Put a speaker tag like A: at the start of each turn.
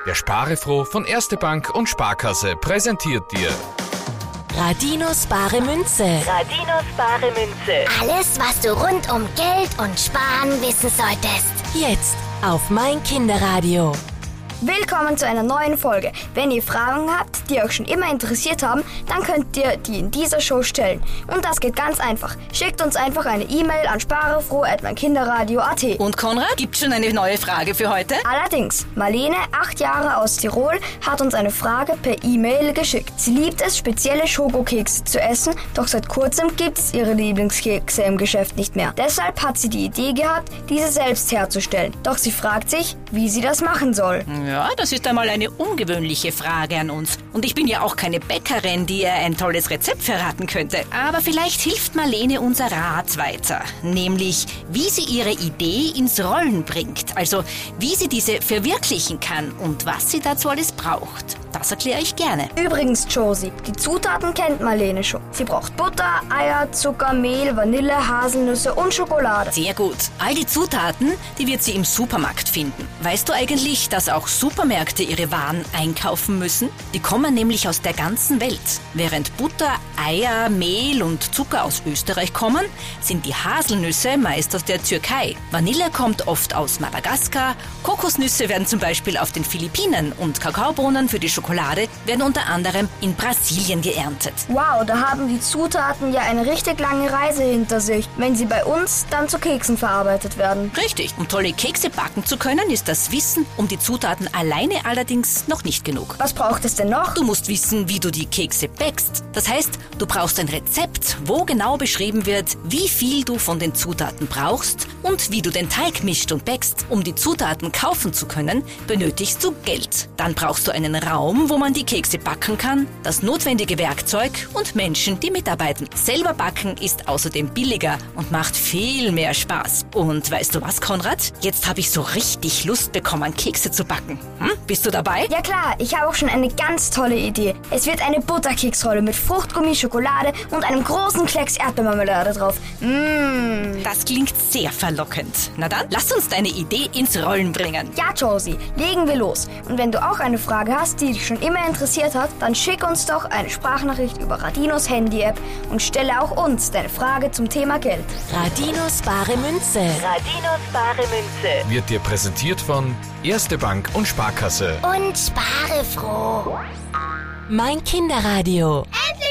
A: Der Sparefroh von Erste Bank und Sparkasse präsentiert dir
B: Radinos bare Münze.
C: Radinos bare Münze.
D: Alles, was du rund um Geld und Sparen wissen solltest.
B: Jetzt auf mein Kinderradio.
E: Willkommen zu einer neuen Folge. Wenn ihr Fragen habt, die euch schon immer interessiert haben, dann könnt ihr die in dieser Show stellen. Und das geht ganz einfach. Schickt uns einfach eine E-Mail an sparefroh@meinkinderradio.at.
F: Und Konrad, gibt's schon eine neue Frage für heute?
E: Allerdings, Marlene, 8 Jahre aus Tirol, hat uns eine Frage per E-Mail geschickt. Sie liebt es, spezielle Schokokekse zu essen, doch seit kurzem gibt es ihre Lieblingskekse im Geschäft nicht mehr. Deshalb hat sie die Idee gehabt, diese selbst herzustellen. Doch sie fragt sich, wie sie das machen soll.
F: Ja, das ist einmal eine ungewöhnliche Frage an uns. Und ich bin ja auch keine Bäckerin, die ihr ein tolles Rezept verraten könnte. Aber vielleicht hilft Marlene unser Rat weiter. Nämlich, wie sie ihre Idee ins Rollen bringt. Also, wie sie diese verwirklichen kann und was sie dazu alles braucht. Das erkläre ich gerne.
E: Übrigens, Josie, die Zutaten kennt Marlene schon. Sie braucht Butter, Eier, Zucker, Mehl, Vanille, Haselnüsse und Schokolade.
F: Sehr gut. All die Zutaten, die wird sie im Supermarkt finden. Weißt du eigentlich, dass auch Supermärkte ihre Waren einkaufen müssen? Die kommen nämlich aus der ganzen Welt. Während Butter, Eier, Mehl und Zucker aus Österreich kommen, sind die Haselnüsse meist aus der Türkei. Vanille kommt oft aus Madagaskar, Kokosnüsse werden zum Beispiel auf den Philippinen und Kakaobohnen für die Schokolade werden unter anderem in Brasilien geerntet.
E: Wow, da haben die Zutaten ja eine richtig lange Reise hinter sich, wenn sie bei uns dann zu Keksen verarbeitet werden.
F: Richtig. Um tolle Kekse backen zu können, ist das Wissen um die Zutaten alleine allerdings noch nicht genug.
E: Was braucht es denn noch?
F: Du musst wissen, wie du die Kekse backst. Das heißt, du brauchst ein Rezept, wo genau beschrieben wird, wie viel du von den Zutaten brauchst und wie du den Teig mischt und backst. Um die Zutaten kaufen zu können, benötigst du Geld. Dann brauchst du einen Raum, wo man die Kekse backen kann, das notwendige Werkzeug und Menschen, die mitarbeiten. Selber backen ist außerdem billiger und macht viel mehr Spaß. Und weißt du was, Konrad? Jetzt habe ich so richtig Lust bekommen, Kekse zu backen. Bist du dabei?
E: Ja klar, ich habe auch schon eine ganz tolle Idee. Es wird eine Butterkeksrolle mit Fruchtgummi, Schokolade und einem großen Klecks Erdbeermarmelade drauf.
F: Das klingt sehr verlockend. Na dann, lass uns deine Idee ins Rollen bringen.
E: Ja, Josie, legen wir los. Und wenn du auch eine Frage hast, die dich schon immer interessiert hat, dann schick uns doch eine Sprachnachricht über Radinos Handy-App und stelle auch uns deine Frage zum Thema Geld.
B: Radinos bare Münze.
C: Radinos bare Münze.
A: wird dir präsentiert von Erste Bank und Sparkasse.
D: Und spare froh.
B: Mein Kinderradio.
D: Endlich!